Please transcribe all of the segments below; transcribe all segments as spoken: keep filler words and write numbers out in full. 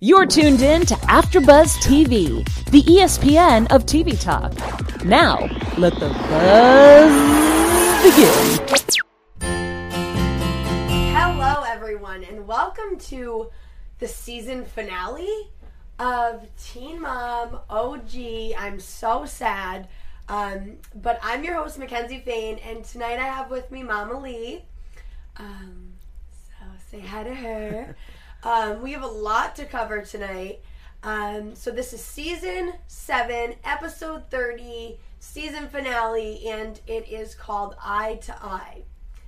You're tuned in to AfterBuzz T V, the E S P N of T V talk. Now, let the buzz begin. Hello, everyone, and welcome to the season finale of Teen Mom O G. I'm so sad, um, but I'm your host, Mackenzie Fain, and tonight I have with me Mama Lee. Um, so say hi to her. Um, we have a lot to cover tonight. Um, so this is season seven, episode thirty, season finale, and it is called Eye to Eye.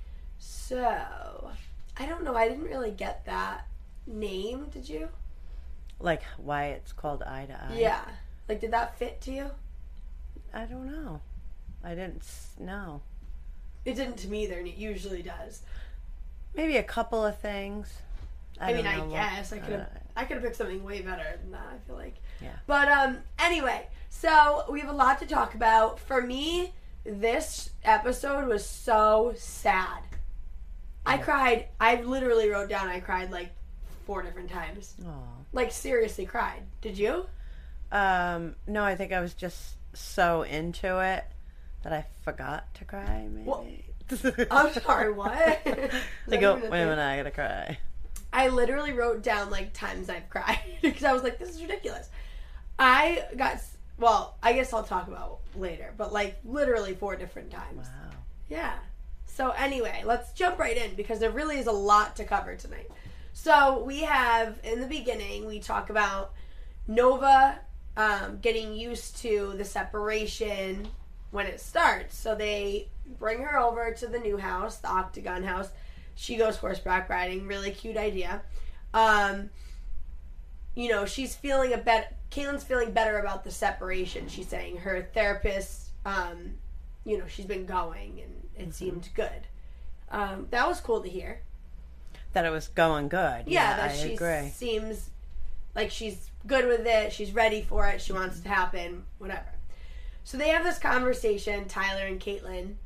So, I don't know, I didn't really get that name, did you? Like why it's called Eye to Eye? Yeah. Like, did that fit to you? I don't know. I didn't know. It didn't to me either, and it usually does. Maybe a couple of things. I, I mean, don't I know guess what, I could have uh, I could have picked something way better than that, I feel like. Yeah. But um anyway, so we have a lot to talk about. For me, this episode was so sad. I cried. I literally wrote down I cried like four different times. Aw. Like seriously cried. Did you? Um, no, I think I was just so into it that I forgot to cry, maybe. Well, I'm sorry, what? I go, wait a minute, I gotta cry. I literally wrote down, like, times I've cried. Because I was like, this is ridiculous. I got, well, I guess I'll talk about later. But, like, literally four different times. Wow. Yeah. So, anyway, let's jump right in. Because there really is a lot to cover tonight. So, we have, in the beginning, we talk about Nova um, getting used to the separation when it starts. So, they bring her over to the new house, the Octagon house. She goes horseback riding. Really cute idea. Um, you know, she's feeling a bet. Caitlin's feeling better about the separation. She's saying her therapist, um, you know, she's been going and it mm-hmm. seemed good. Um, that was cool to hear. That it was going good. Yeah, yeah that I she agree. seems like she's good with it. She's ready for it. She wants it to happen. Whatever. So they have this conversation, Tyler and Caitlin,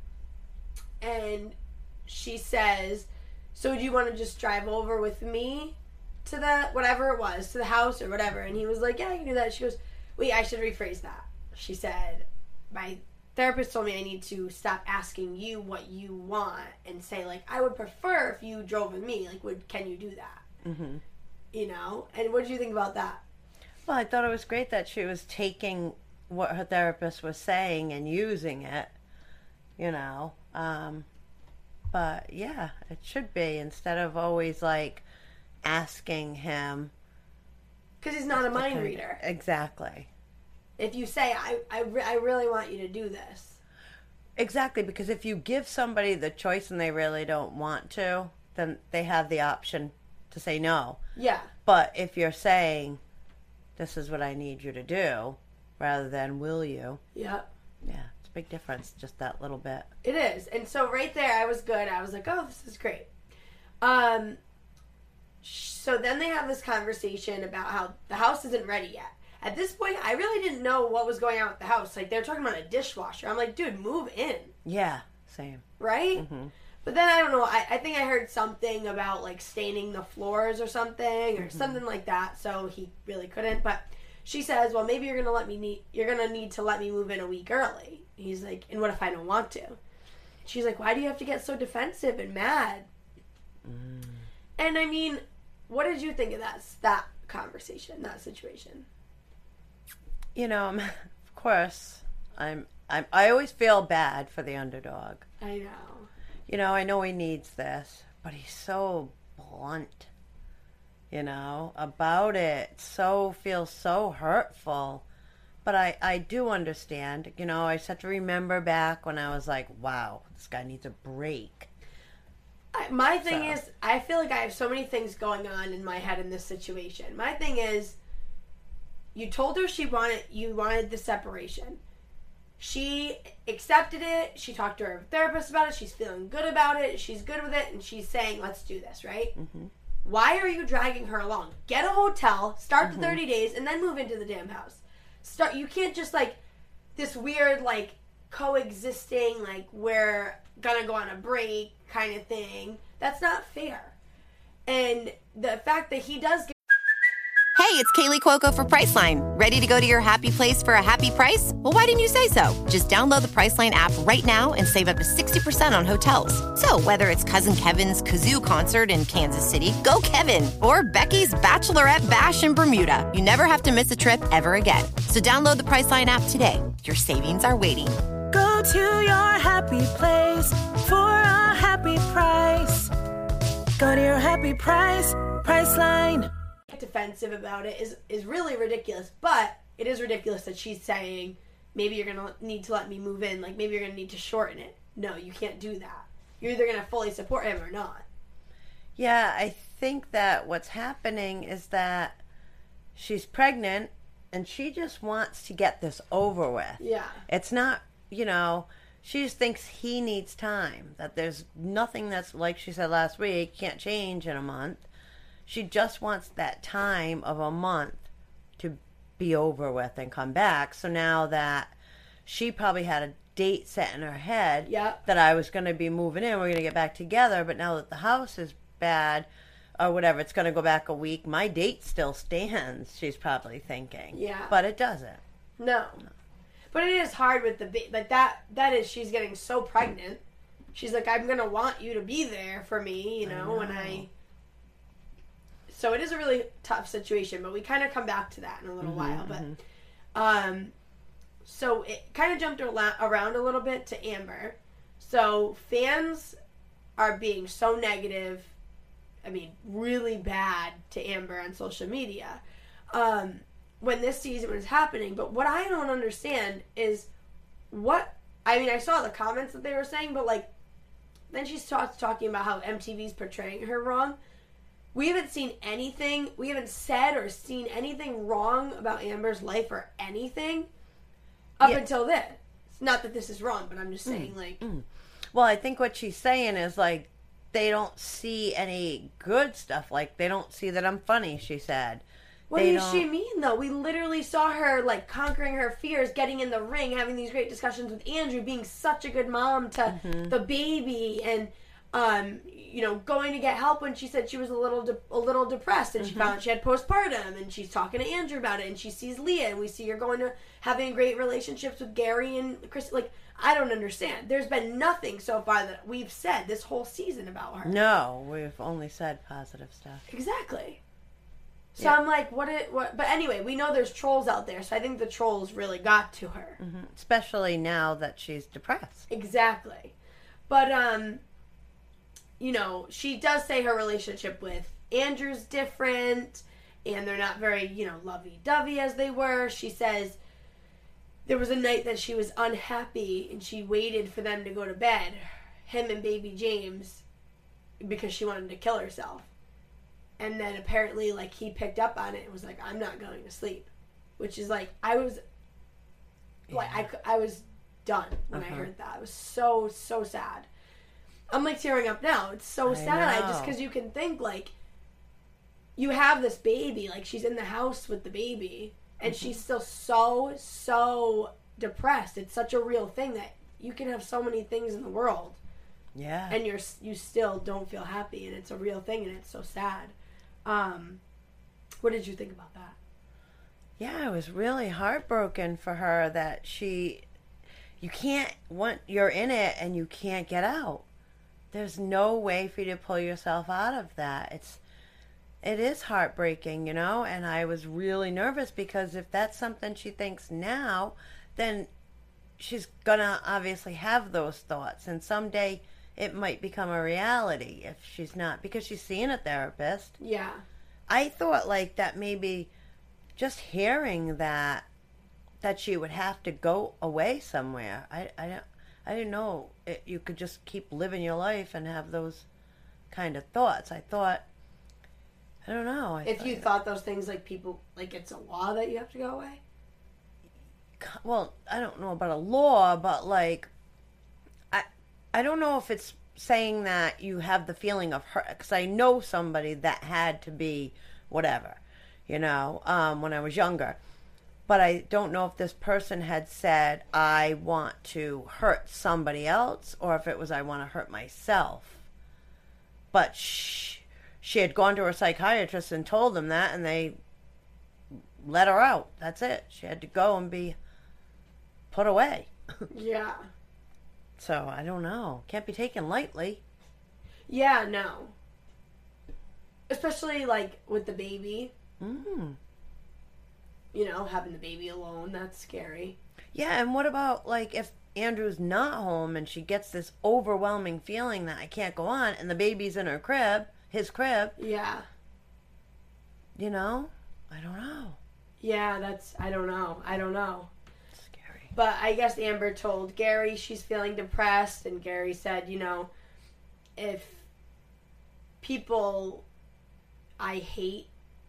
and she says, so do you want to just drive over with me to the, whatever it was, to the house or whatever? And he was like, yeah, I can do that. She goes, wait, I should rephrase that. She said, my therapist told me I need to stop asking you what you want and say, like, I would prefer if you drove with me. Like, would can you do that? Mm-hmm. You know? And what did you think about that? Well, I thought it was great that she was taking what her therapist was saying and using it, you know. Um... But, yeah, it should be, instead of always, like, asking him. Because he's not a mind reader. Exactly. If you say, I, I, re- I really want you to do this. Exactly, because if you give somebody the choice and they really don't want to, then they have the option to say no. Yeah. But if you're saying, this is what I need you to do, rather than will you. Yep. Yeah. Big difference, just that little bit. It is. And so right there I was good. I was like, oh, this is great. Um so then they have this conversation about how the house isn't ready yet. At this point I really didn't know what was going on with the house. Like, they're talking about a dishwasher. I'm like, dude, move in. Yeah, same. Right? Mm-hmm. But then I don't know, I, I think I heard something about like staining the floors or something or mm-hmm. something like that, so he really couldn't. But she says, well, maybe you're gonna let me need you're gonna need to let me move in a week early. He's like, and what if I don't want to? She's like, why do you have to get so defensive and mad? Mm. And I mean, what did you think of that that conversation, that situation? You know, of course, I'm I'm I always feel bad for the underdog. I know. You know, I know he needs this, but he's so blunt. You know, about it. So feels so hurtful. But I, I do understand. You know, I just have to remember back when I was like, wow, this guy needs a break. I, my thing so. is, I feel like I have so many things going on in my head in this situation. My thing is, you told her she wanted, you wanted the separation. She accepted it. She talked to her therapist about it. She's feeling good about it. She's good with it. And she's saying, let's do this, right? Mm-hmm. Why are you dragging her along? Get a hotel, start mm-hmm. the thirty days, and then move into the damn house. Start. You can't just, like, this weird, like, coexisting, like, we're gonna go on a break kind of thing. That's not fair. And the fact that he does get... Hey, Hey, it's Kaylee Cuoco for Priceline. Ready to go to your happy place for a happy price? Well, why didn't you say so? Just download the Priceline app right now and save up to sixty percent on hotels. So whether it's Cousin Kevin's Kazoo Concert in Kansas City, go Kevin, or Becky's Bachelorette Bash in Bermuda, you never have to miss a trip ever again. So download the Priceline app today. Your savings are waiting. Go to your happy place for a happy price. Go to your happy price, Priceline. Defensive about it is is really ridiculous, but it is ridiculous that she's saying maybe you're gonna need to let me move in, like maybe you're gonna need to shorten it. No, you can't do that. You're either gonna fully support him or not. Yeah, I think that what's happening is that she's pregnant and she just wants to get this over with. Yeah. It's not, you know, she just thinks he needs time, that there's nothing that's, like she said last week, can't change in a month. She just wants that time of a month to be over with and come back. So now that she probably had a date set in her head, yep, that I was going to be moving in, we're going to get back together, but now that the house is bad or whatever, it's going to go back a week, my date still stands, she's probably thinking. Yeah. But it doesn't. No. But it is hard with the baby. Like that, that is, she's getting so pregnant. She's like, I'm going to want you to be there for me, you know, I know. when I... So it is a really tough situation, but we kind of come back to that in a little mm-hmm, while. But mm-hmm. um, so it kind of jumped around a little bit to Amber. So fans are being so negative, I mean, really bad to Amber on social media um, when this season was happening. But what I don't understand is what, I mean, I saw the comments that they were saying, but like, then she starts talking about how M T V's portraying her wrong. We haven't seen anything, we haven't said or seen anything wrong about Amber's life or anything up yeah. until this. Not that this is wrong, but I'm just saying, mm. like... Mm. Well, I think what she's saying is, like, they don't see any good stuff. Like, they don't see that I'm funny, she said. What they does she mean, though? We literally saw her, like, conquering her fears, getting in the ring, having these great discussions with Andrew, being such a good mom to mm-hmm. the baby, and... Um, you know, going to get help when she said she was a little de- a little depressed, and mm-hmm. she found she had postpartum, and she's talking to Andrew about it, and she sees Leah, and we see her going to having great relationships with Gary and Chris. Like, I don't understand. There's been nothing so far that we've said this whole season about her. No, we've only said positive stuff. Exactly. So yeah. I'm like, what? It, what? But anyway, we know there's trolls out there, so I think the trolls really got to her, mm-hmm. especially now that she's depressed. Exactly, but um. You know, she does say her relationship with Andrew's different, and they're not very, you know, lovey-dovey as they were. She says there was a night that she was unhappy, and she waited for them to go to bed, him and baby James, because she wanted to kill herself. And then apparently, like, he picked up on it and was like, I'm not going to sleep. Which is like, I was, yeah. like, I, I was done when uh-huh. I heard that. It was so, so sad. I'm, like, tearing up now. It's so I sad. know. Just because you can think, like, you have this baby. Like, she's in the house with the baby. And mm-hmm. she's still so, so depressed. It's such a real thing that you can have so many things in the world. Yeah. And you're you still don't feel happy. And it's a real thing. And it's so sad. Um, what did you think about that? Yeah, I was really heartbroken for her that she... You can't... Want, you're in it and you can't get out. There's no way for you to pull yourself out of that. It's, it is heartbreaking, you know, and I was really nervous because if that's something she thinks now, then she's gonna obviously have those thoughts, and someday it might become a reality if she's not, because she's seeing a therapist. Yeah. I thought, like, that maybe just hearing that, that she would have to go away somewhere. I, I don't... I didn't know it, you could just keep living your life and have those kind of thoughts. I thought, I don't know. I if thought, you thought those things, like people, like it's a law that you have to go away? Well, I don't know about a law, but like, I, I don't know if it's saying that you have the feeling of hurt, because I know somebody that had to be whatever, you know, um, when I was younger. But I don't know if this person had said, I want to hurt somebody else, or if it was, I want to hurt myself. But she, she had gone to her psychiatrist and told them that, and they let her out. That's it. She had to go and be put away. Yeah. So, I don't know. Can't be taken lightly. Yeah, no. Especially, like, with the baby. Mm. You know, having the baby alone, that's scary. Yeah, and what about, like, if Andrew's not home and she gets this overwhelming feeling that I can't go on and the baby's in her crib, his crib, Yeah. you know? I don't know. Yeah, that's, I don't know. I don't know. Scary. But I guess Amber told Gary she's feeling depressed, and Gary said, you know, if people I hate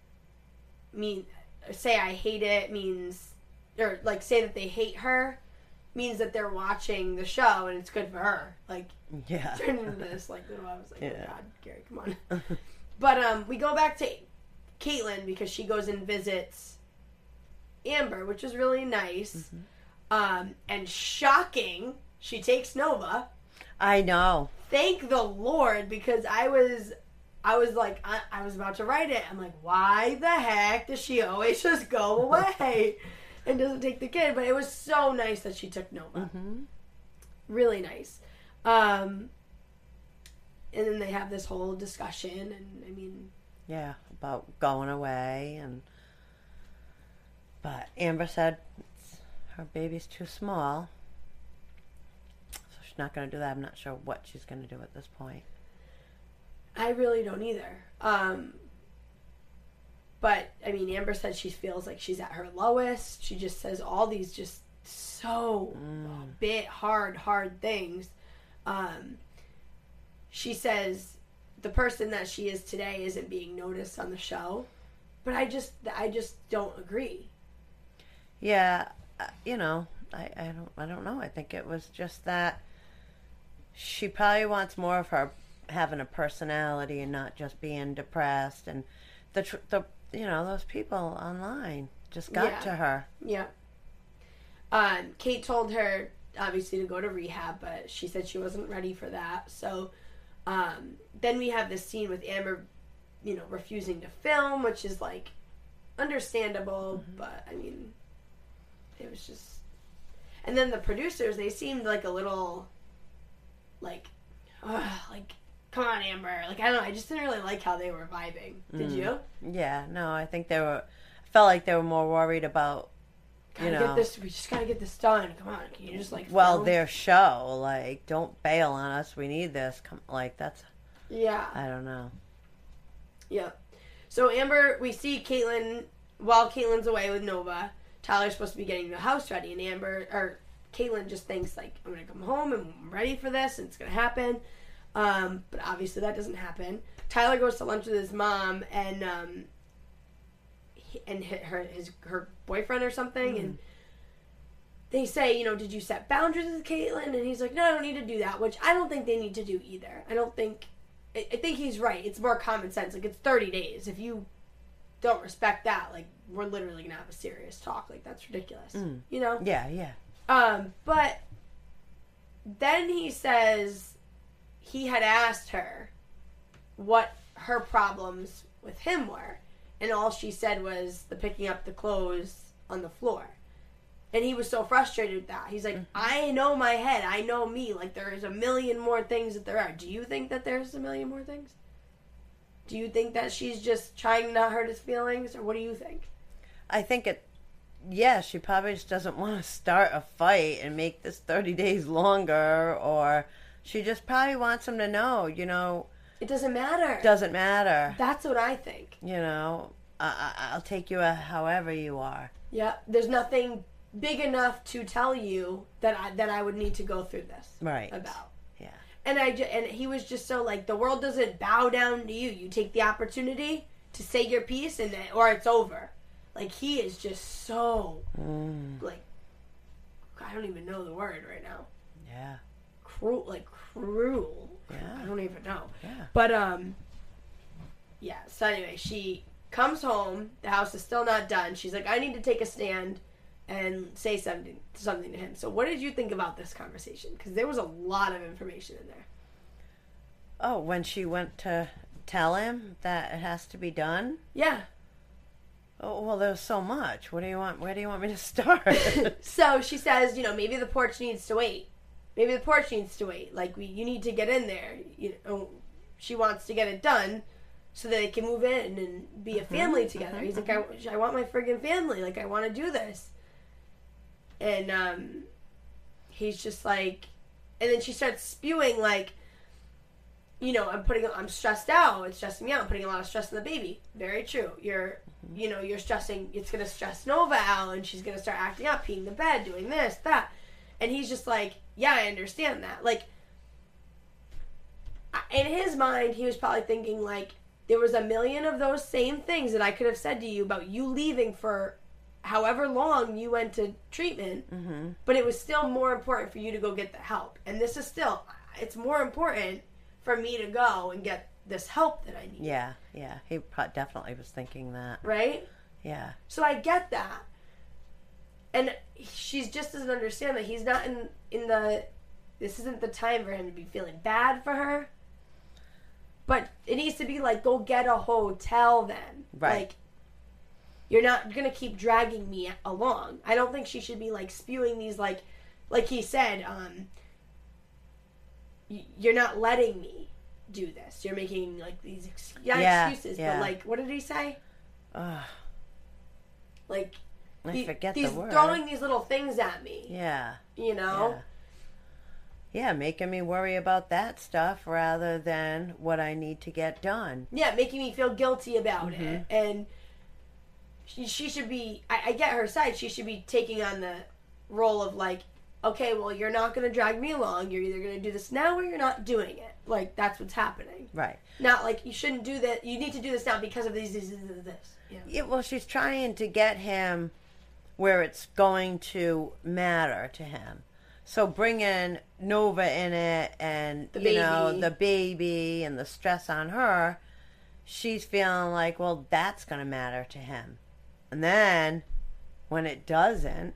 mean, say I hate it means, or like say that they hate her, means that they're watching the show and it's good for her. Like, Yeah. turned into this, like, little, I was like, Yeah. oh God, Gary, come on. But um, we go back to Caitlin because she goes and visits Amber, which is really nice. Mm-hmm. Um, and shocking, she takes Nova. I know. Thank the Lord, because I was, I was like, I, I was about to write it. I'm like, why the heck does she always just go away and doesn't take the kid? But it was so nice that she took Nova. Mm-hmm. Really nice. Um, and then they have this whole discussion, and I mean, Yeah, about going away, and but Amber said it's, her baby's too small, so she's not going to do that. I'm not sure what she's going to do at this point. I really don't either. Um, but I mean, Amber said she feels like she's at her lowest. She just says all these just so Mm. bit hard, hard things. Um, she says the person that she is today isn't being noticed on the show, but I just, I just don't agree. Yeah, uh, you know, I, I don't, I don't know. I think it was just that she probably wants more of her having a personality and not just being depressed. And the, tr- the, you know, those people online just got Yeah. to her. Yeah. Um, Kate told her obviously to go to rehab, but she said she wasn't ready for that. So um, then we have this scene with Amber, you know, refusing to film, which is like understandable, Mm-hmm. but I mean, it was just. And then the producers, they seemed like a little, like, ugh, like, come on, Amber. Like, I don't know. I just didn't really like how they were vibing. Did Mm. you? Yeah, no, I think they were, I felt like they were more worried about, Gotta you get know, this. We just gotta get this done. Come on, can you just like? well, film? their show, like, don't bail on us, we need this, come, like, that's, Yeah. I don't know. Yeah. So Amber, we see Caitlin while Caitlin's away with Nova. Tyler's supposed to be getting the house ready, and Amber or Caitlin just thinks like, I'm gonna come home and I'm ready for this, and it's gonna happen. Um, but obviously that doesn't happen. Tyler goes to lunch with his mom and um, he, and hit her his her boyfriend or something, and they say, you know, did you set boundaries with Caitlin? And he's like, no, I don't need to do that, which I don't think they need to do either. I don't think. I, I think he's right. It's more common sense. Like, it's thirty days. If you don't respect that, like, we're literally gonna have a serious talk. Like, that's ridiculous. Mm. You know? Yeah, yeah. Um, but then he says he had asked her what her problems with him were, and all she said was the picking up the clothes on the floor. And he was so frustrated with that. He's like, Mm-hmm. I know my head. I know me. Like, there's a million more things that there are. Do you think that there's a million more things? Do you think that she's just trying to not hurt his feelings? Or what do you think? I think it, yeah, she probably just doesn't want to start a fight and make this thirty days longer, or she just probably wants him to know, you know, It doesn't matter. doesn't matter. That's what I think. You know, I, I, I'll take you a, however you are. Yeah, there's nothing big enough to tell you that I that I would need to go through this Right. about. Yeah. And I ju- and he was just so like, the world doesn't bow down to you. You take the opportunity to say your piece, and then, or it's over. Like, he is just so Mm. like, I don't even know the word right now. Yeah. Cruel, like cruel. Yeah. I don't even know. Yeah. But um, yeah. So anyway, she comes home. The house is still not done. She's like, I need to take a stand and say something something to him. So what did you think about this conversation? Because there was a lot of information in there. Oh, when she went to tell him that it has to be done? Yeah. Oh, well, there's so much. What do you want? Where do you want me to start? So she says, you know, maybe the porch needs to wait. Maybe the porch needs to wait. Like, we, you need to get in there. You know, she wants to get it done so that they can move in and be a family mm-hmm. together. Mm-hmm. He's like, I, I want my friggin' family. Like, I want to do this. And um, he's just like, and then she starts spewing like, you know, I'm putting, I'm stressed out. It's stressing me out. I'm putting a lot of stress on the baby. Very true. You're, you know, you're stressing. It's going to stress Nova out, and she's going to start acting up, peeing the bed, doing this, that. And he's just like, yeah, I understand that. Like, in his mind, he was probably thinking, like, there was a million of those same things that I could have said to you about you leaving for however long you went to treatment, mm-hmm. but it was still more important for you to go get the help. And this is still, it's more important for me to go and get this help that I need. Yeah, yeah. He definitely was thinking that. Right? Yeah. So I get that. And she's just doesn't understand that he's not in, in the, this isn't the time for him to be feeling bad for her. But it needs to be like, go get a hotel then. Right. Like, you're not going to keep dragging me along. I don't think she should be, like, spewing these, like, like he said, um, you're not letting me do this. You're making, like, these ex- yeah, yeah, excuses. Yeah. But, like, what did he say? Ugh. Like, I he, forget he's the word. throwing these little things at me. Yeah. You know? Yeah. yeah, making me worry about that stuff rather than what I need to get done. Yeah, making me feel guilty about mm-hmm. it. And she, she should be, I, I get her side, she should be taking on the role of, like, okay, well, you're not going to drag me along. You're either going to do this now or you're not doing it. Like, that's what's happening. Right. Not like, you shouldn't do that. You need to do this now because of these, this, this, this. Yeah. Yeah, well, she's trying to get him where it's going to matter to him. So bringing Nova in it and, the you baby. know, the baby and the stress on her, she's feeling like, well, that's going to matter to him. And then when it doesn't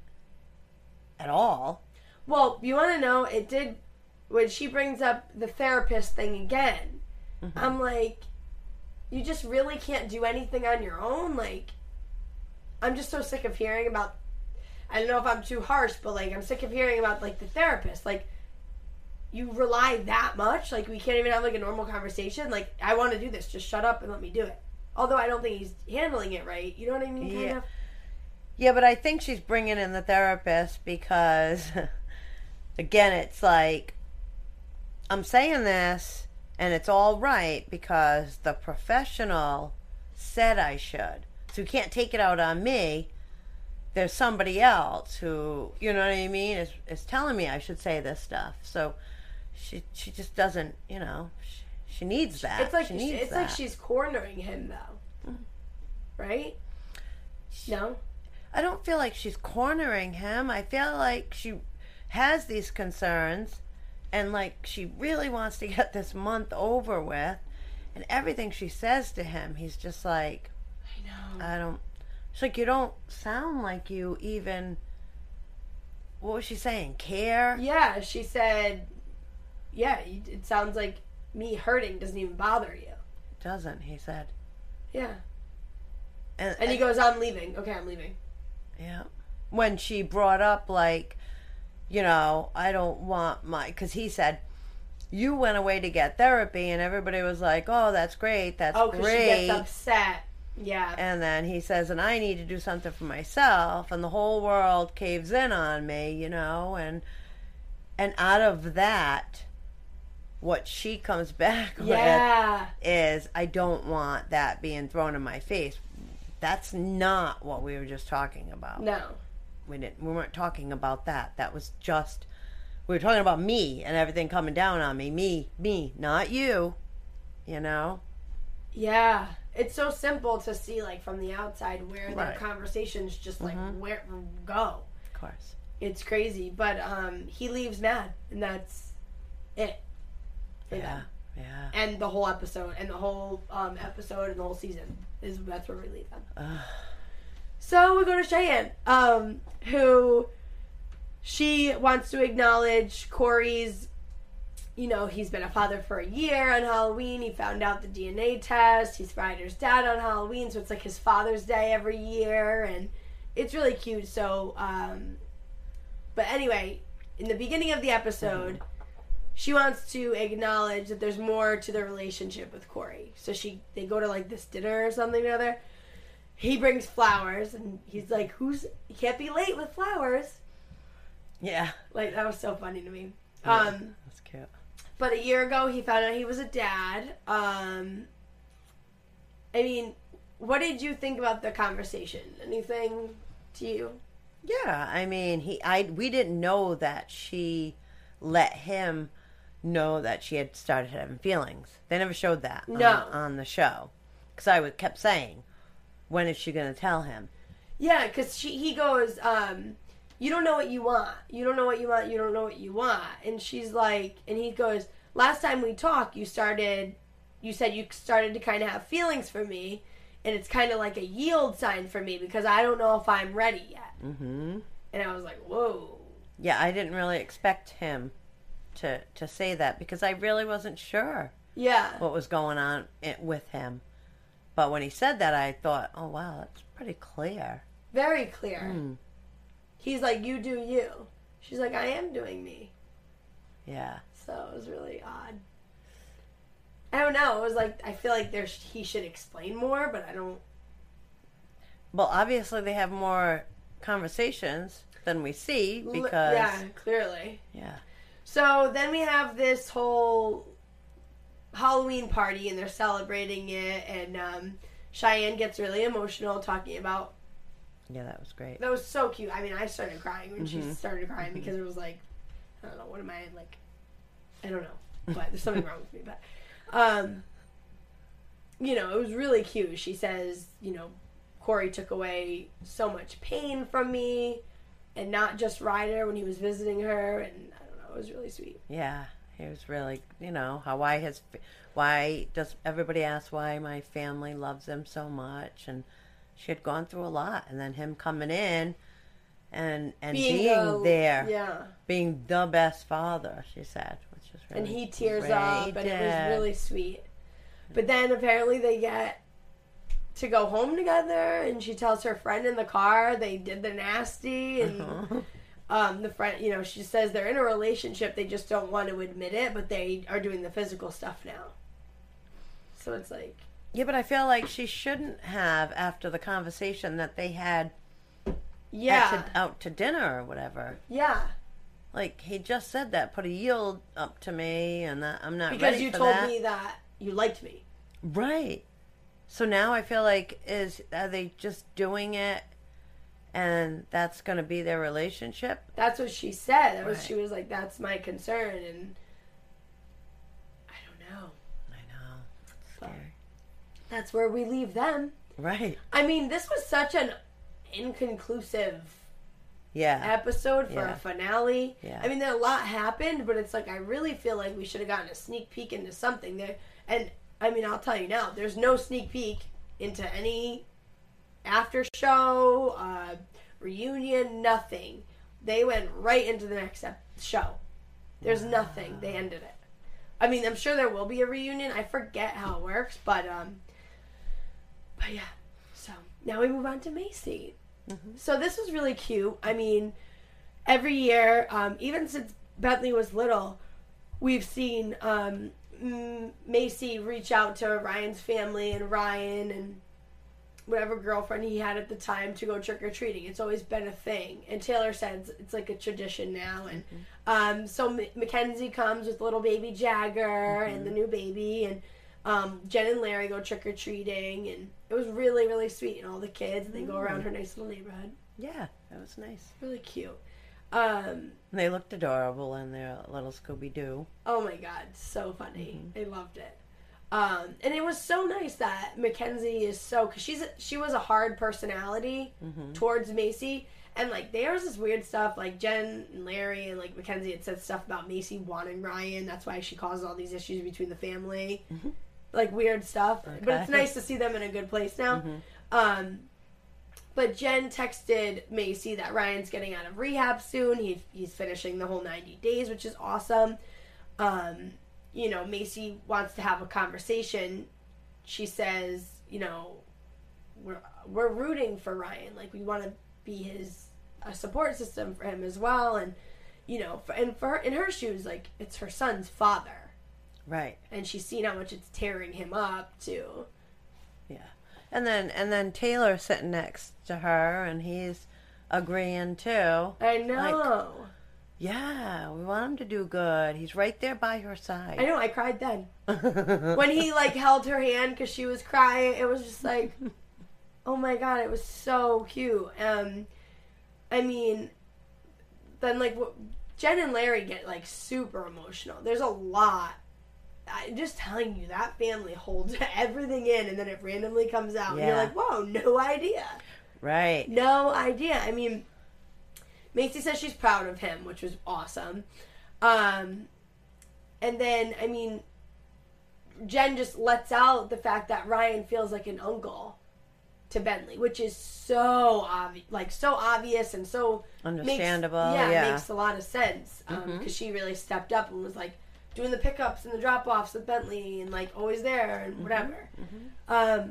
at all. Well, you want to know, it did, when she brings up the therapist thing again, mm-hmm. I'm like, you just really can't do anything on your own? Like, I'm just so sick of hearing about, I don't know if I'm too harsh, but, like, I'm sick of hearing about, like, the therapist. Like, you rely that much? Like, we can't even have, like, a normal conversation? Like, I want to do this. Just shut up and let me do it. Although I don't think he's handling it right. You know what I mean? Kind yeah. of? Yeah, but I think she's bringing in the therapist because, again, it's like, I'm saying this, and it's all right because the professional said I should. So you can't take it out on me. There's somebody else who, you know what I mean, is is telling me I should say this stuff. So she she just doesn't, you know, she, she needs that. It's like she needs it's that. like she's cornering him, though. Mm. Right? No? I don't feel like she's cornering him. I feel like she has these concerns and like she really wants to get this month over with, and everything she says to him, he's just like, I know. I don't, it's like, you don't sound like you even, what was she saying, care? Yeah, she said, yeah, it sounds like me hurting doesn't even bother you. It doesn't, he said. Yeah. And, and he goes, I'm leaving. Okay, I'm leaving. Yeah. When she brought up, like, you know, I don't want my, because he said, you went away to get therapy, and everybody was like, oh, that's great, that's oh, great. Oh, because she gets upset. Yeah. And then he says, and I need to do something for myself, and the whole world caves in on me, you know, and and out of that, what she comes back yeah. with is, I don't want that being thrown in my face. That's not what we were just talking about. No. We didn't we weren't talking about that. That was just, we were talking about me and everything coming down on me. Me, me, not you. You know? Yeah. It's so simple to see, like, from the outside where right. their conversations just, like, mm-hmm. where go. Of course. It's crazy. But um, he leaves mad, and that's it. For yeah. them. Yeah. And the whole episode, and the whole um, episode, and the whole season is that's where we leave them. Ugh. So we go to Cheyenne, um, who she wants to acknowledge Corey's you know, he's been a father for a year on Halloween. He found out the D N A test. He's Ryder's dad on Halloween, so it's like his Father's Day every year, and it's really cute. So, um, but anyway, in the beginning of the episode, she wants to acknowledge that there's more to their relationship with Corey. So she, they go to like this dinner or something or other. He brings flowers, and he's like, "Who's? You can't be late with flowers." Yeah. Like, that was so funny to me. Yeah, Um, that's cute. but a year ago, he found out he was a dad. Um, I mean, what did you think about the conversation? Anything to you? Yeah, I mean, he, I, we didn't know that she let him know that she had started having feelings. They never showed that No. on, on the show. Because I would, kept saying, when is she going to tell him? Yeah, because he goes, um, you don't know what you want. You don't know what you want. You don't know what you want. And she's like, and he goes, last time we talked, you started, you said you started to kind of have feelings for me. And it's kind of like a yield sign for me because I don't know if I'm ready yet. Mm-hmm. And I was like, whoa. Yeah, I didn't really expect him to, to say that because I really wasn't sure Yeah. what was going on i- with him. But when he said that, I thought, oh, wow, that's pretty clear. Very clear. Mm. He's like, you do you. She's like, I am doing me. Yeah. So it was really odd. I don't know. It was like, I feel like there's he should explain more, but I don't. Well, obviously they have more conversations than we see L- because... Yeah, clearly. Yeah. So then we have this whole Halloween party, and they're celebrating it, and um, Cheyenne gets really emotional talking about. Yeah, that was great. That was so cute. I mean, I started crying when Mm-hmm. she started crying because it was like, I don't know, what am I like? I don't know, but there's something wrong with me. But, um, you know, it was really cute. She says, you know, Corey took away so much pain from me, and not just Ryder when he was visiting her, and I don't know, it was really sweet. Yeah, he was really, you know, how why his, why does everybody ask why my family loves him so much, and she had gone through a lot, and then him coming in, and and being, the- there, yeah, being the best father, she said, which is really and he tears great. up, He and it did. was really sweet. But then apparently they get to go home together, and she tells her friend in the car they did the nasty, and Uh-huh. um, the friend, you know, she says they're in a relationship, they just don't want to admit it, but they are doing the physical stuff now. So it's like, Yeah, but I feel like she shouldn't have after the conversation that they had yeah, out, to, out to dinner or whatever. yeah, Like he just said that, put a yield up to me, and that I'm not because ready you for told that. me that you liked me. Right. So now I feel like is are they just doing it, and that's going to be their relationship? That's what she said. That was Right. she was like, that's my concern, and I don't know. I know. It's scary. That's where we leave them. Right. I mean, this was such an inconclusive Yeah. episode for Yeah. a finale. Yeah. I mean, there a lot happened, but it's like I really feel like we should have gotten a sneak peek into something there. And I mean, I'll tell you now, there's no sneak peek into any after show, uh, reunion, nothing. They went right into the next ep- show. There's nothing. They ended it. I mean, I'm sure there will be a reunion. I forget how it works, but um, but yeah. So now we move on to Macy. So this was really cute. I mean, every year, um, even since Bentley was little, we've seen um, M- Macy reach out to Ryan's family and Ryan and whatever girlfriend he had at the time to go trick-or-treating. It's always been a thing. And Taylor says it's like a tradition now. And um, so M- Mackenzie comes with little baby Jagger and the new baby. And um, Jen and Larry go trick-or-treating. And it was really, really sweet. And all the kids, they go around her nice little neighborhood. Yeah, that was nice. Really cute. Um, And they looked adorable in their little Scooby Doo. oh my God, so funny. I loved it. Um, and it was so nice that Mackenzie is so, cause she's, a, she was a hard personality towards Macy. And like, there's this weird stuff, like Jen and Larry and like Mackenzie had said stuff about Macy wanting Ryan. That's why she caused all these issues between the family. Like weird stuff. But it's Okay. nice to see them in a good place now. Um, but Jen texted Macy that Ryan's getting out of rehab soon. He, he's finishing the whole ninety days, which is awesome. um, you know, Macy wants to have a conversation. She says, you know, we're we're rooting for Ryan. Like, we want to be his a support system for him as well. And, you know, for, and for her, in her shoes, like, it's her son's father. Right. And she's seen how much it's tearing him up, too. Yeah. And then and then Taylor's sitting next to her, and he's agreeing, too. I know. Like, yeah, we want him to do good. He's right there by her side. I know, I cried then. When he, like, held her hand because she was crying, it was just like, oh my God, it was so cute. Um, I mean, then, like, Jen and Larry get, like, super emotional. There's a lot. I'm just telling you, that family holds everything in, and then it randomly comes out. Yeah. And you're like, whoa, no idea. Right. No idea. I mean, Macy says she's proud of him, which was awesome. Um, and then, I mean, Jen just lets out the fact that Ryan feels like an uncle to Bentley, which is so obvious, like so obvious and so understandable. Makes, yeah, yeah, makes a lot of sense because um, mm-hmm. she really stepped up and was like doing the pickups and the drop offs with Bentley and like always there and whatever. Mm-hmm. Um,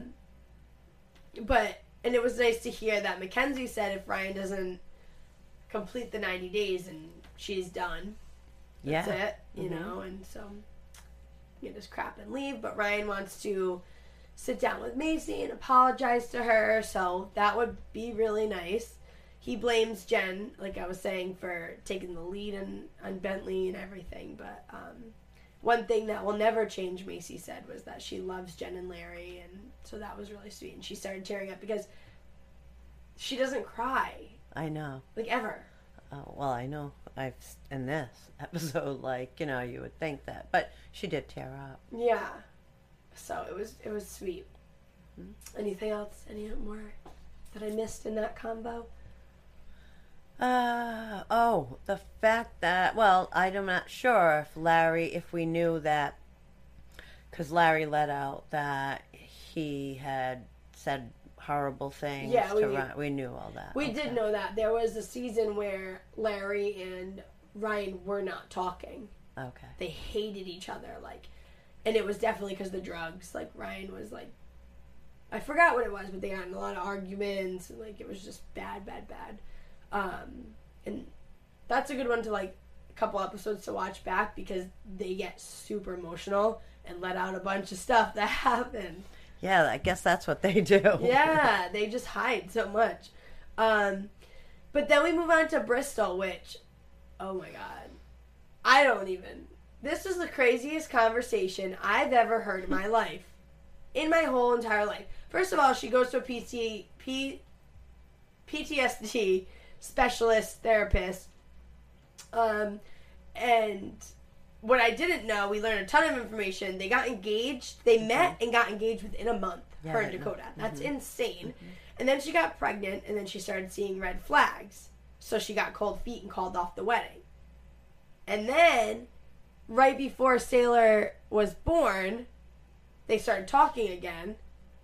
but and it was nice to hear that Mackenzie said if Ryan doesn't complete the ninety days and she's done, that's yeah. it, you mm-hmm. know, and so get his crap and leave. But Ryan wants to sit down with Macy and apologize to her, so that would be really nice. He blames Jen, like I was saying, for taking the lead on, on Bentley and everything, but um, one thing that will never change, Macy said, was that she loves Jen and Larry, and so that was really sweet. And she started tearing up because she doesn't cry. I know. Like, ever. Oh, well, I know I've in this episode, like, you know, you would think that, but she did tear up. Yeah. So it was it was sweet. Mm-hmm. Anything else? Any more that I missed in that combo? Uh, oh, the fact that, well, I'm not sure if Larry, if we knew that, because Larry let out that he had said horrible things. Yeah, we to knew. Ryan. We knew all that. We okay. did know that. There was a season where Larry and Ryan were not talking. Okay. They hated each other, like, and it was definitely because of the drugs. Like, Ryan was like, I forgot what it was, but they got in a lot of arguments, and like, it was just bad, bad, bad. Um, and that's a good one to, like, a couple episodes to watch back because they get super emotional and let out a bunch of stuff that happened. Yeah, I guess that's what they do. Yeah, they just hide so much. Um, but then we move on to Bristol, which, oh my God, I don't even. This is the craziest conversation I've ever heard in my life. In my whole entire life. First of all, she goes to a P T, P, P T S D specialist therapist. Um, and what I didn't know, we learned a ton of information. They got engaged. They met and got engaged within a month, yeah, her and Dakota. Mm-hmm. That's insane. Mm-hmm. And then she got pregnant, and then she started seeing red flags. So she got cold feet and called off the wedding. And then, right before Sailor was born, they started talking again.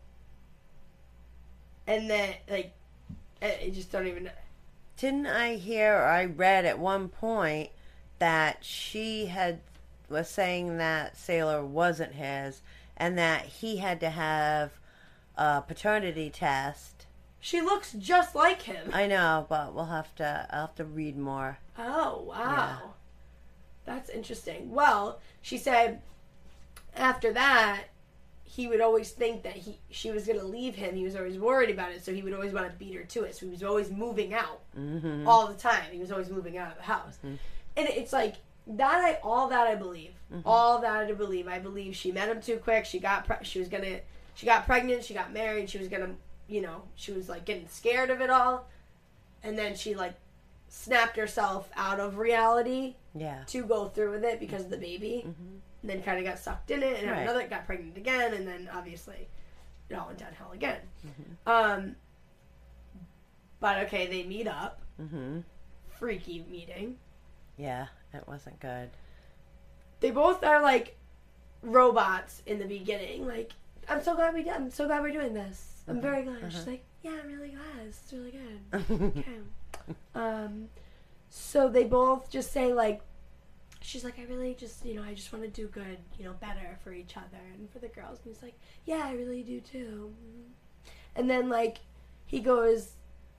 And then, like, I just don't even know. Didn't I hear or I read at one point that she had was saying that Sailor wasn't his and that he had to have a paternity test. She looks just like him. I know, but we'll have to I'll have to read more. Oh, wow. Yeah. That's interesting. Well, she said after that, he would always think that he she was going to leave him. He was always worried about it, so he would always want to beat her to it. So he was always moving out mm-hmm. all the time. He was always moving out of the house. Mm-hmm. And it's like, that I all that I believe. Mm-hmm. All that I believe. I believe she met him too quick. She got pre- she was going to she got pregnant, she got married, she was going to, you know, she was like getting scared of it all. And then she like snapped herself out of reality yeah. to go through with it because of the baby. Mm-hmm. And then kind of got sucked in it and had right. another, got pregnant again, and then obviously it all went downhill again. Mm-hmm. Um, but okay, they meet up. Mm-hmm. Freaky meeting. Yeah, it wasn't good. They both are like robots in the beginning. Like, I'm so glad we did. I'm so glad we're doing this. I'm mm-hmm. very glad. Uh-huh. She's like, yeah, I'm really glad. It's really good. Okay. Um, so they both just say like, she's like, I really just, you know, I just want to do good, you know, better for each other and for the girls. And he's like, yeah, I really do too. And then, like, he goes,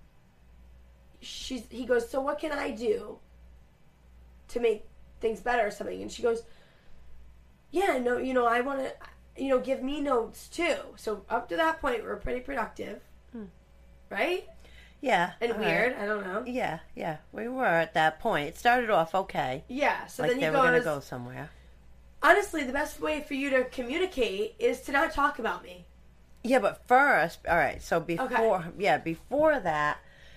she's, he goes, so what can I do to make things better or something? And she goes, yeah, no, you know, I want to, you know, give me notes too. So up to that point, we're pretty productive, hmm. right? Yeah. And weird. Right. I don't know. Yeah, yeah. We were at that point. It started off okay. Yeah. So like then he they goes, were going to go somewhere. Honestly, the best way for you to communicate is to not talk about me. Yeah, but first, all right, so before, okay. yeah, before that,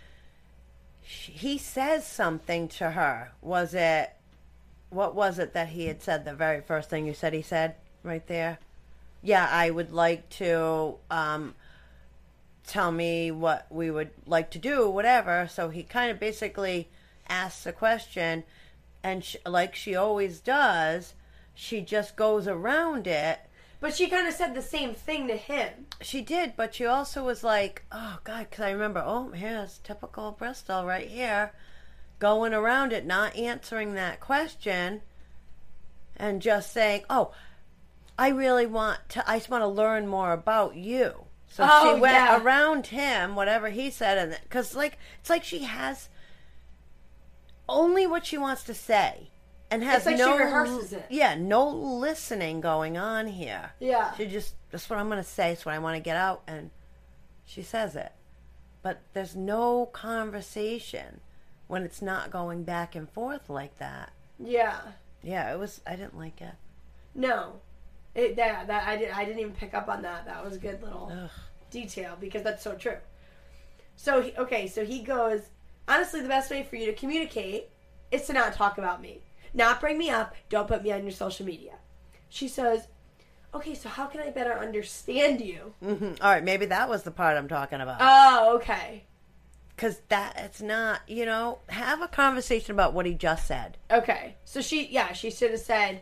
she, he says something to her. Was it, what was it that he had said, the very first thing you said he said right there? Yeah, I would like to um, tell me what we would like to do, whatever. So he kind of basically asks a question, and she, like she always does, she just goes around it. But she kind of said the same thing to him. She did, but she also was like, oh, God, because I remember, oh, here's typical Bristol right here, going around it, not answering that question, and just saying, oh, I really want to, I just want to learn more about you. So oh, she went yeah. around him, whatever he said, and because, like, it's like she has only what she wants to say. And has it's like no, she rehearses it. Yeah, no listening going on here. Yeah. She just, that's what I'm going to say, it's what I want to get out, and she says it. But there's no conversation when it's not going back and forth like that. Yeah. Yeah, it was, I didn't like it. No. It, that, that I, did, I didn't even pick up on that. That was a good little Ugh. detail, because that's so true. So, he, okay, so he goes, honestly, the best way for you to communicate is to not talk about me. Not bring me up. Don't put me on your social media. She says, okay, so how can I better understand you? Mm-hmm. All right, maybe that was the part I'm talking about. Oh, okay. Because that, it's not, you know, have a conversation about what he just said. Okay. So she, yeah, she should have said,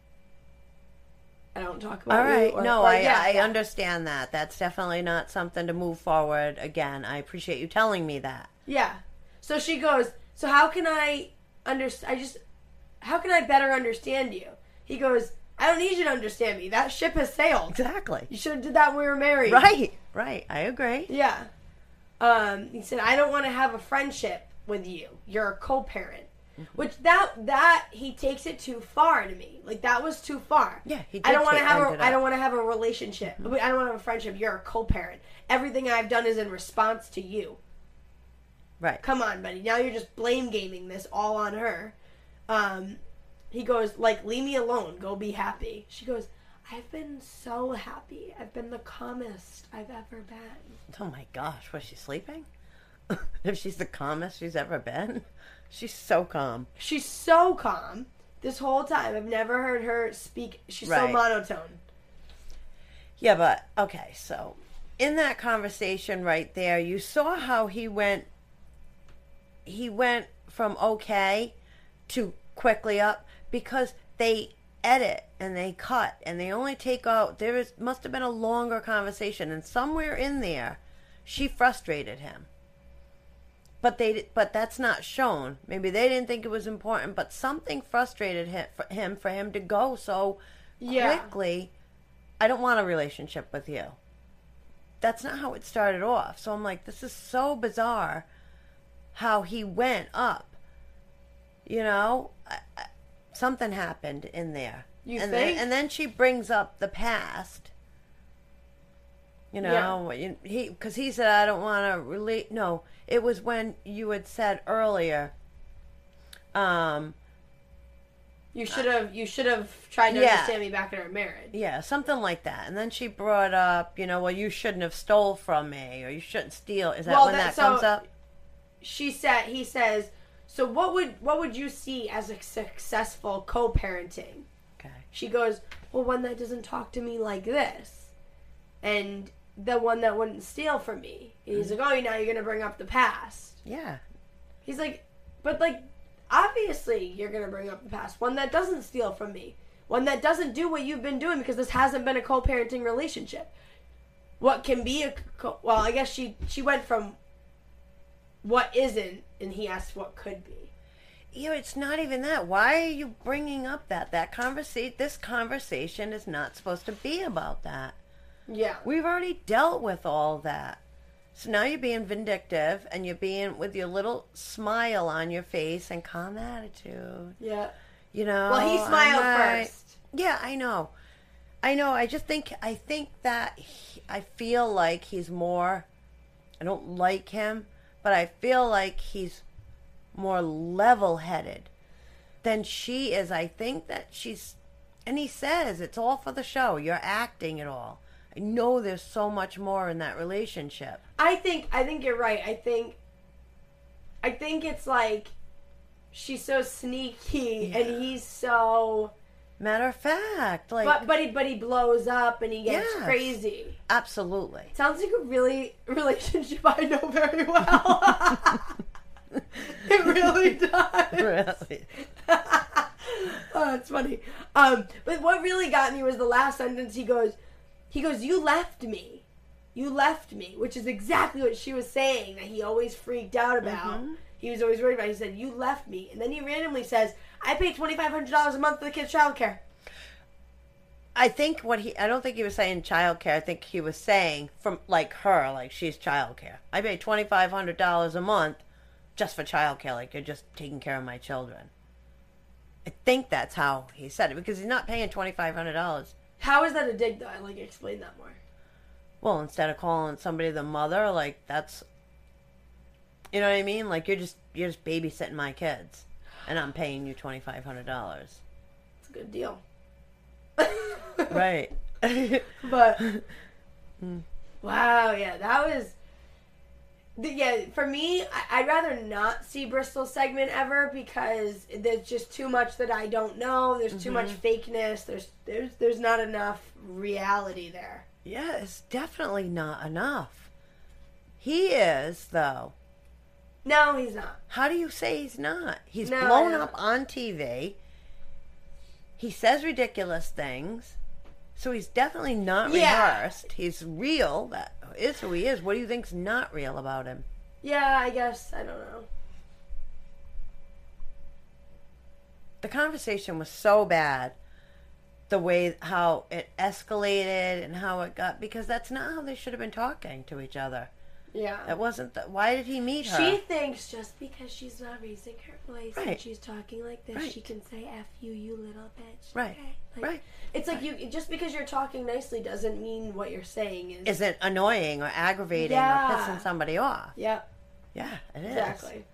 I don't talk about All right. you. Or, no, or, I, yeah, I yeah. understand that. That's definitely not something to move forward again. I appreciate you telling me that. Yeah. So she goes, so how can I understand, I just... how can I better understand you? He goes, I don't need you to understand me. That ship has sailed. Exactly. You should have did that when we were married. Right, right. I agree. Yeah. Um, he said, I don't want to have a friendship with you. You're a co-parent. Mm-hmm. Which that, that, he takes it too far to me. Like, that was too far. Yeah, he did. I don't want to take, have a, I I don't want to have a relationship. Mm-hmm. I don't want to have a friendship. You're a co-parent. Everything I've done is in response to you. Right. Come on, buddy. Now you're just blame gaming this all on her. Um, he goes, like, leave me alone. Go be happy. She goes, I've been so happy. I've been the calmest I've ever been. Oh, my gosh. Was she sleeping? If she's the calmest she's ever been. She's so calm. She's so calm this whole time. I've never heard her speak. She's right. so monotone. Yeah, but, okay, so in that conversation right there, you saw how he went, he went from okay to quickly up, because they edit and they cut and they only take out, there is must have been a longer conversation, and somewhere in there she frustrated him, but they but that's not shown. Maybe they didn't think it was important, but something frustrated him for him, for him to go so yeah. quickly. I don't want a relationship with you. That's not how it started off. So I'm like, this is so bizarre how he went up. You know, I, I, something happened in there. You and think? Then, and then she brings up the past. You know, yeah. he because he said, I don't want to relate. No, it was when you had said earlier. Um, you should have you should have tried to yeah. understand me back in our marriage. Yeah, something like that. And then she brought up, you know, well, you shouldn't have stole from me, or you shouldn't steal. Is that well, when that, that comes so up? She said. He says. So what would what would you see as a successful co-parenting? Okay. She goes, well, one that doesn't talk to me like this, and the one that wouldn't steal from me. And he's like, oh, now you're gonna bring up the past. Yeah. He's like, but like, obviously you're gonna bring up the past. One that doesn't steal from me. One that doesn't do what you've been doing, because this hasn't been a co-parenting relationship. What can be a co- well, I guess she she went from what isn't, and he asked what could be. you know, it's not even that. Why are you bringing up that? That conversation, this conversation is not supposed to be about that. Yeah. We've already dealt with all that. So now you're being vindictive and you're being with your little smile on your face and calm attitude. Yeah. You know. Well, he smiled I, first. Yeah, I know. I know. I just think, I think that he, I feel like he's more, I don't like him, but I feel like he's more level-headed than she is. I think that she's, and he says it's all for the show. You're acting it all. I know there's so much more in that relationship. I think I think you're right. I think I think it's like she's so sneaky Yeah. and he's so Matter of fact, like but but he but he blows up and he gets Yes. crazy. absolutely. Sounds like a really relationship I know very well. It really does. Really. Oh, it's funny. Um, but what really got me was the last sentence. He goes, he goes, "You left me, you left me," which is exactly what she was saying that he always freaked out about. Mm-hmm. He was always worried about. He said, "You left me," and then he randomly says, "I pay twenty five hundred dollars a month for the kids' childcare." I think what he, I don't think he was saying childcare. I think he was saying from like her, like she's childcare. I pay twenty-five hundred dollars a month just for childcare. Like you're just taking care of my children. I think that's how he said it because he's not paying twenty-five hundred dollars. How is that a dig, though? I like explain that more. Well, instead of calling somebody the mother, like that's, you know what I mean? Like you're just you're just babysitting my kids, and I'm paying you twenty-five hundred dollars. It's a good deal. Right. But wow, yeah, that was. Yeah, for me, I- I'd rather not see Bristol's segment ever because there's just too much that I don't know. There's too much fakeness. There's there's there's not enough reality there. Yeah, it's definitely not enough. He is though. No, he's not. How do you say he's not? He's No, blown I know. up on T V. He says ridiculous things. So he's definitely not Yeah. rehearsed. He's real. That is who he is. What do you think's not real about him? Yeah, I guess I don't know. The conversation was so bad. The way how it escalated and how it got, because that's not how they should have been talking to each other. Yeah. That wasn't the, why did he meet her? She thinks just because she's not raising her voice and Right. she's talking like this, Right. she can say "F you, you little bitch." Right. Okay? Like, Right. It's like you just because you're talking nicely doesn't mean what you're saying is. Isn't annoying or aggravating Yeah. or pissing somebody off. Yep. Yeah, it is. Exactly.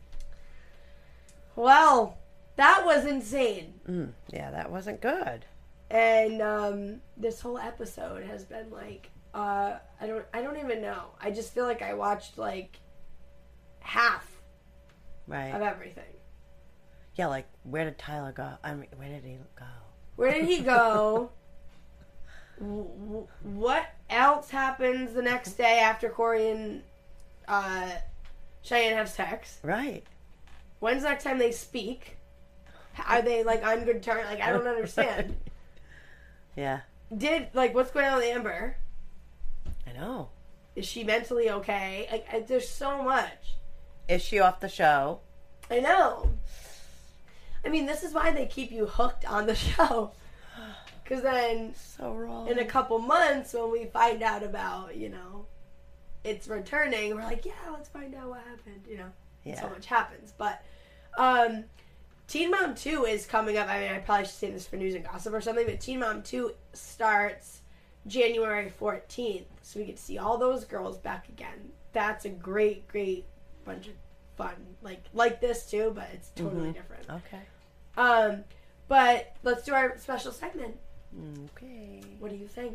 Well, that was insane. Mm, yeah, that wasn't good. And um, this whole episode has been like, uh, I don't, I don't even know. I just feel like I watched like half Right. of everything. Yeah, like where did Tyler go? I mean, where did he go? Where did he go? W- w- what else happens the next day after Corey and uh, Cheyenne have sex? Right. When's the next time they speak? Are they like on good terms? Like I don't understand. Yeah, Did like what's going on with Amber? I know. Is she mentally okay? Like I, there's so much. Is she off the show? I know. I mean, this is why they keep you hooked on the show. Because then, So wrong. in a couple months, when we find out about, you know, it's returning, we're like, yeah, let's find out what happened. You know, Yeah. so much happens. But um, Teen Mom two is coming up. I mean, I probably should say this for news and gossip or something, but Teen Mom two starts January fourteenth. So we get to see all those girls back again. That's a great, great bunch of fun. Like, like this too, but it's totally Mm-hmm. different. Okay. Um, but let's do our special segment. Okay. What do you think?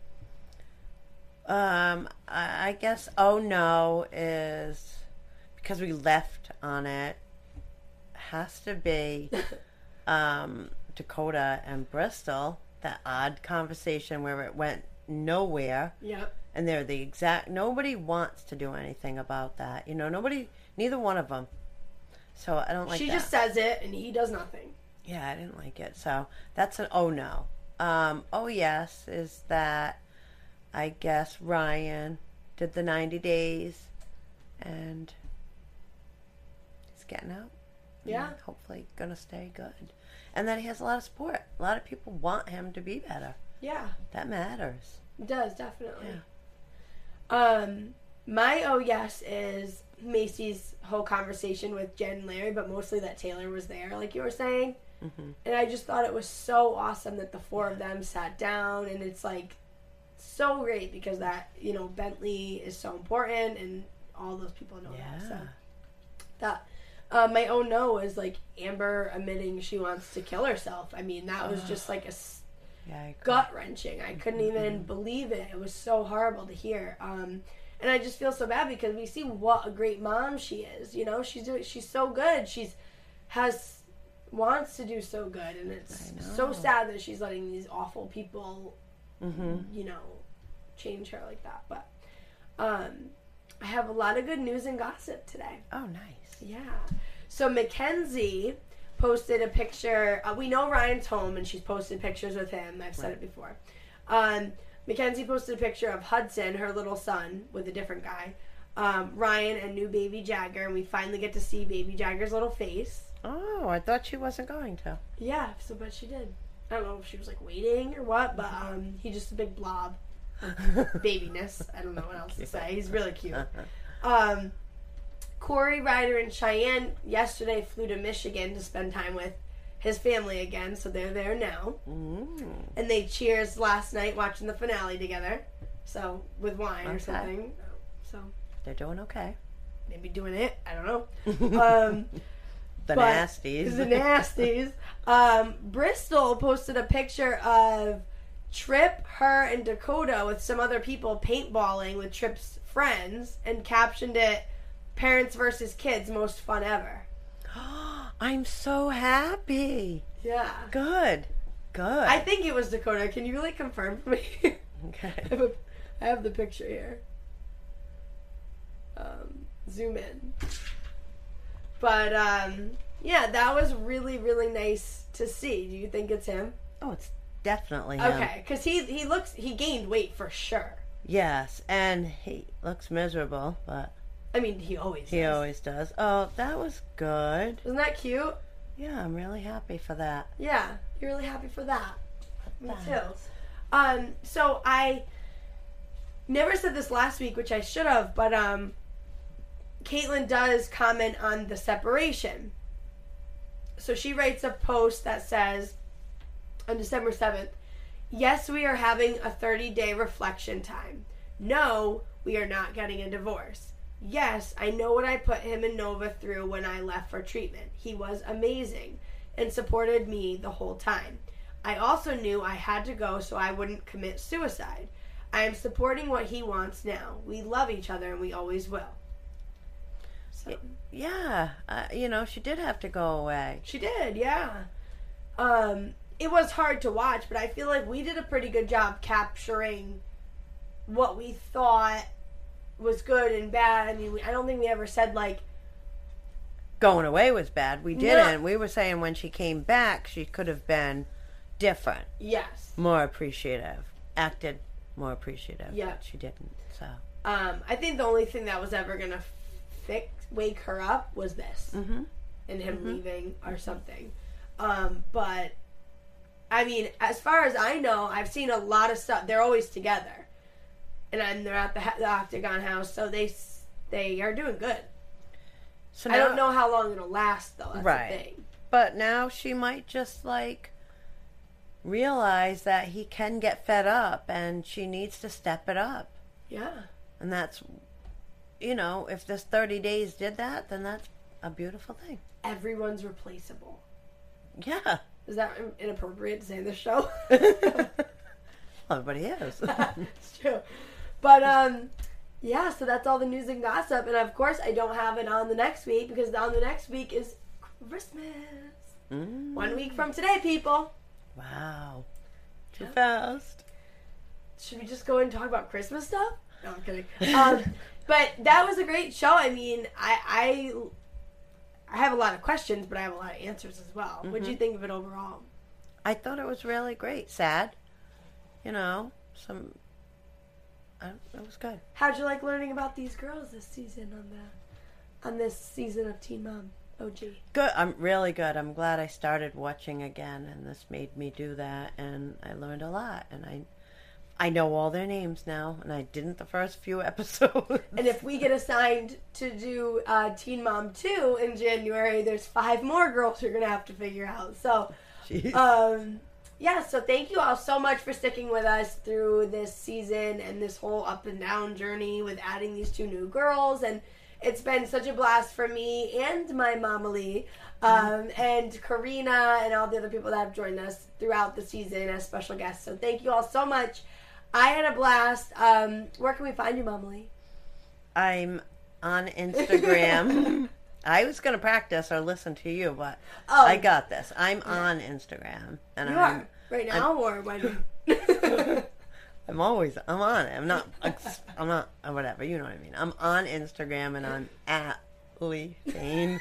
Um, I, I guess Oh No is because we left on it. Has to be um, Dakota and Bristol. That odd conversation where it went nowhere. Yep. And they're the exact. Nobody wants to do anything about that. You know, nobody. Neither one of them. So I don't like she that. just says it, and he does nothing. Yeah, I didn't like it. So that's an oh no. Um, oh yes, is that I guess Ryan did the ninety days and he's getting out. Yeah. And hopefully going to stay good. And that he has a lot of support. A lot of people want him to be better. Yeah. That matters. It does, definitely. Yeah. Um, my oh yes is Macy's whole conversation with Jen and Larry, but mostly that Taylor was there, like you were saying. Mm-hmm. And I just thought it was so awesome that the four of them sat down, and it's like so great because that, you know, Bentley is so important and all those people know Yeah. that. So that uh, my own no is like Amber admitting she wants to kill herself. I mean, that was just like a s- Yeah, I agree. gut wrenching. I couldn't even believe it. It was so horrible to hear. Um, and I just feel so bad because we see what a great mom she is. You know, she's doing. She's so good. She's has wants to do so good, and it's I know. so sad that she's letting these awful people, Mm-hmm. you know, change her like that. But um, I have a lot of good news and gossip today. Oh, nice. Yeah. So Mackenzie posted a picture. Uh, we know Ryan's home, and she's posted pictures with him. I've said Right. it before. Um, Mackenzie posted a picture of Hudson, her little son, with a different guy. Um, Ryan and new baby Jagger, and we finally get to see baby Jagger's little face. Oh, I thought she wasn't going to. Yeah, so but she did. I don't know if she was like waiting or what, but um, he's just a big blob of babiness. I don't know what else to say. He's really cute. Um, Corey, Ryder, and Cheyenne yesterday flew to Michigan to spend time with his family again, so they're there now. Mm. And they cheers last night watching the finale together, so with wine or Okay. something. So They're doing okay. maybe doing it. I don't know. Um, The but- nasties. The nasties. Um, Bristol posted a picture of Trip, her, and Dakota with some other people paintballing with Trip's friends and captioned it, "Parents versus kids, most fun ever." I'm so happy. Yeah. Good. Good. I think it was Dakota. Can you really confirm for me? I, okay. have a, I have the picture here. Um, zoom in. But, um, yeah, that was really, really nice to see. Do you think it's him? Oh, it's definitely him. Okay, because he, he looks, he gained weight for sure. Yes, and he looks miserable, but I mean, he always he does. always does. Oh, that was good. Isn't that cute? Yeah, I'm really happy for that. Yeah, you're really happy for that. Me too. Thanks. Um, so I never said this last week, which I should have, but um, Caitlin does comment on the separation. So she writes a post that says, on December seventh, "Yes, we are having a thirty-day reflection time. No, we are not getting a divorce. Yes, I know what I put him and Nova through when I left for treatment. He was amazing and supported me the whole time. I also knew I had to go so I wouldn't commit suicide. I am supporting what he wants now. We love each other and we always will." So Yeah, uh, you know, she did have to go away. she did, yeah. Um, it was hard to watch, but I feel like we did a pretty good job capturing what we thought was good and bad. I mean, we, I don't think we ever said, like, Going away was bad. We didn't. We were saying when she came back, she could have been different, yes. more appreciative, acted more appreciative. Yeah. But she didn't, so. Um, I think the only thing that was ever going to fix, wake her up was this. Mm-hmm. And him leaving or something. Um, but, I mean, as far as I know, I've seen a lot of stuff. They're always together. And then they're at the, the Octagon House, so they they are doing good. So I now- don't know how long it'll last, though. That's Right. the thing. But now she might just, like, realize that he can get fed up and she needs to step it up. Yeah. And that's, you know, if this thirty days did that, then that's a beautiful thing. Everyone's replaceable. Yeah. Is that inappropriate to say in this show? Everybody is. It's true. But, um, yeah, so that's all the news and gossip. And, of course, I don't have it on the next week because on the next week is Christmas. Mm. One week from today, people. Wow. Too fast. Should we just go and talk about Christmas stuff? No, I'm kidding. Um, but that was a great show. I mean, I, I I have a lot of questions, but I have a lot of answers as well. What did you think of it overall? I thought it was really great. Sad. You know, some... I, it was good. How'd you like learning about these girls this season on the on this season of Teen Mom? O G? Good. I'm really good. I'm glad I started watching again, and this made me do that, and I learned a lot, and I I know all their names now, and I didn't the first few episodes. And if we get assigned to do uh, Teen Mom two in January, there's five more girls you're going to have to figure out. So, Jeez. um, yeah, so thank you all so much for sticking with us through this season and this whole up and down journey with adding these two new girls. And it's been such a blast for me and my Mama Lee, um, and Karina and all the other people that have joined us throughout the season as special guests. So thank you all so much. I had a blast. Um, where can we find you, Mama Lee? I'm on Instagram. I was going to practice or listen to you, but Oh. I got this. I'm on Instagram. And You I'm, are right now, or when? I'm always, I'm on it. I'm not, I'm not, whatever, you know what I mean. I'm on Instagram, and I'm at Lee Fane.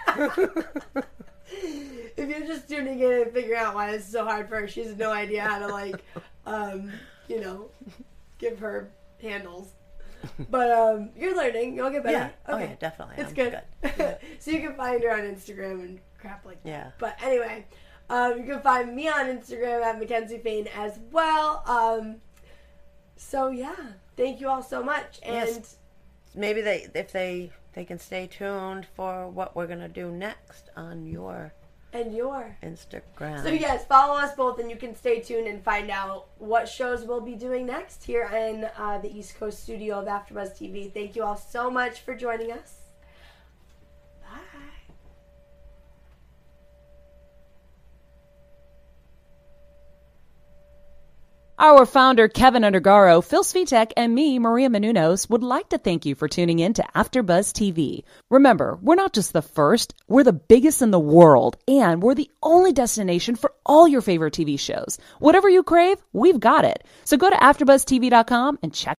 If you're just tuning in and figuring out why this is so hard for her, she has no idea how to, like, um, you know, give her handles. But um, you're learning. You'll get better. Yeah. Oh, Okay. yeah, definitely. It's I'm good. good. So you can find her on Instagram and crap like that. Yeah. But anyway, um, you can find me on Instagram at Mackenzie Fane as well. Um, so, yeah. Thank you all so much. And Yes. Maybe they, if they, they can stay tuned for what we're going to do next on your and your... Instagram. So yes, follow us both, and you can stay tuned and find out what shows we'll be doing next here in uh, the East Coast studio of AfterBuzz T V. Thank you all so much for joining us. Bye. Our founder, Kevin Undergaro, Phil Svitek, and me, Maria Menounos, would like to thank you for tuning in to AfterBuzz T V. Remember, we're not just the first, we're the biggest in the world, and we're the only destination for all your favorite T V shows. Whatever you crave, we've got it. So go to after buzz t v dot com and check